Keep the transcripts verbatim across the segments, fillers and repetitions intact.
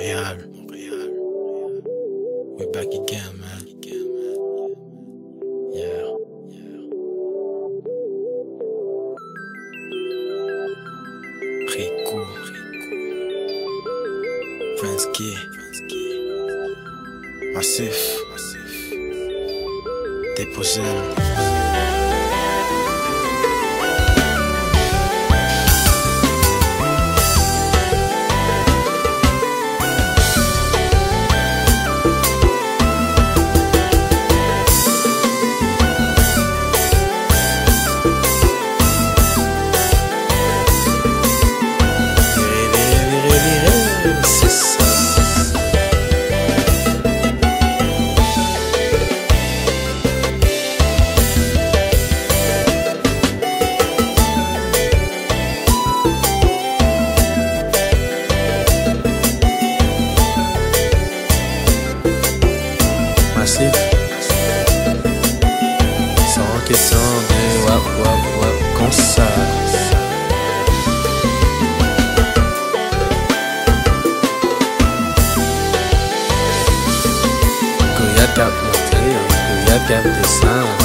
Montréal. Montréal. We're back again, man. Yeah. Yeah. Rico. Fransky. Massif. Massif. Déposé. Massif, sans question de wap wap wap comme ça. Goya cap monter, Goya cap descendre.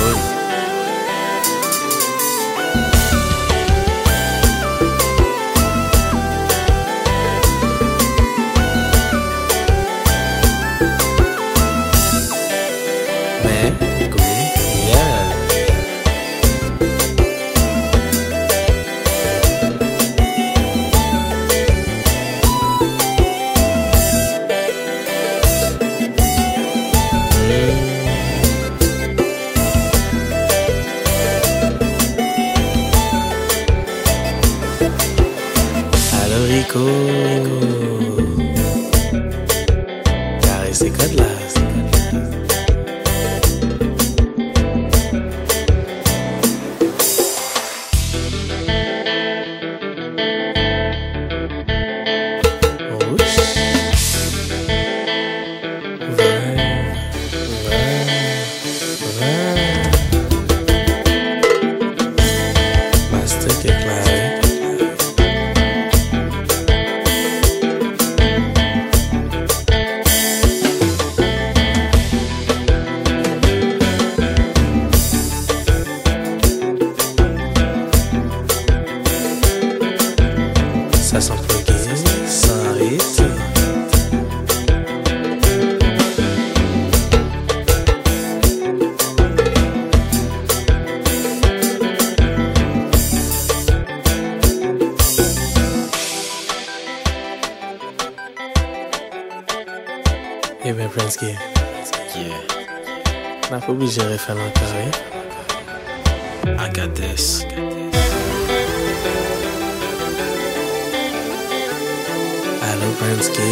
Rico, carré ces codes là. Master déclaré. Ça sent plugué, sans rythme. Eh bien, Fransky. Yeah. On n'a pas obligé de refaire encore, hein? I got this. Allo, Fransky.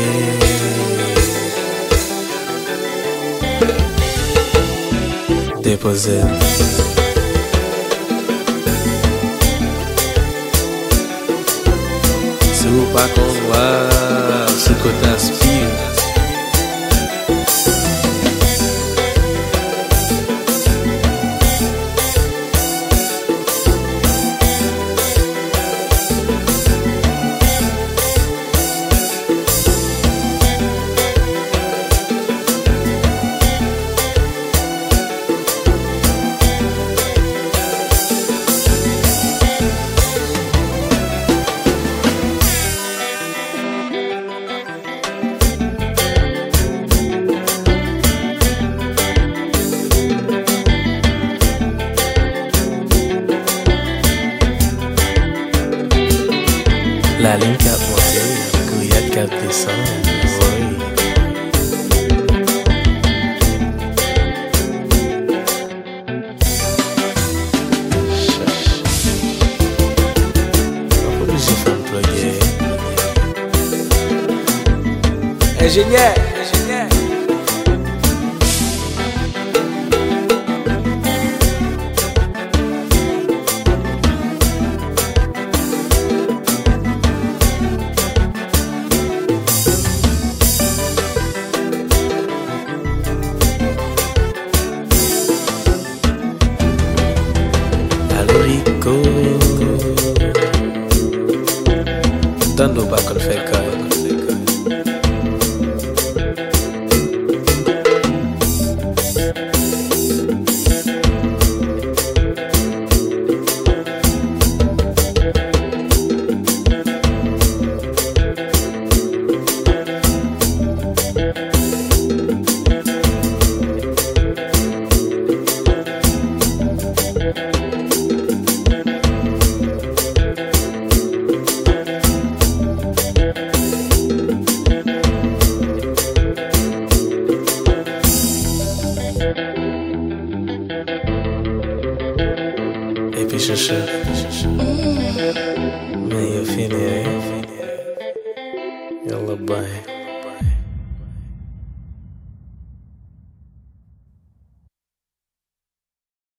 Déposé. Si vous pas qu'on voit ce que t'aspires. La ligne cap monter, Goya cap descendre. Oui. On va obligé de faire un plugger. Ingénieur, ingénieur. Rico, dando back on fake. شاشة ما هي فيني. يلا باي.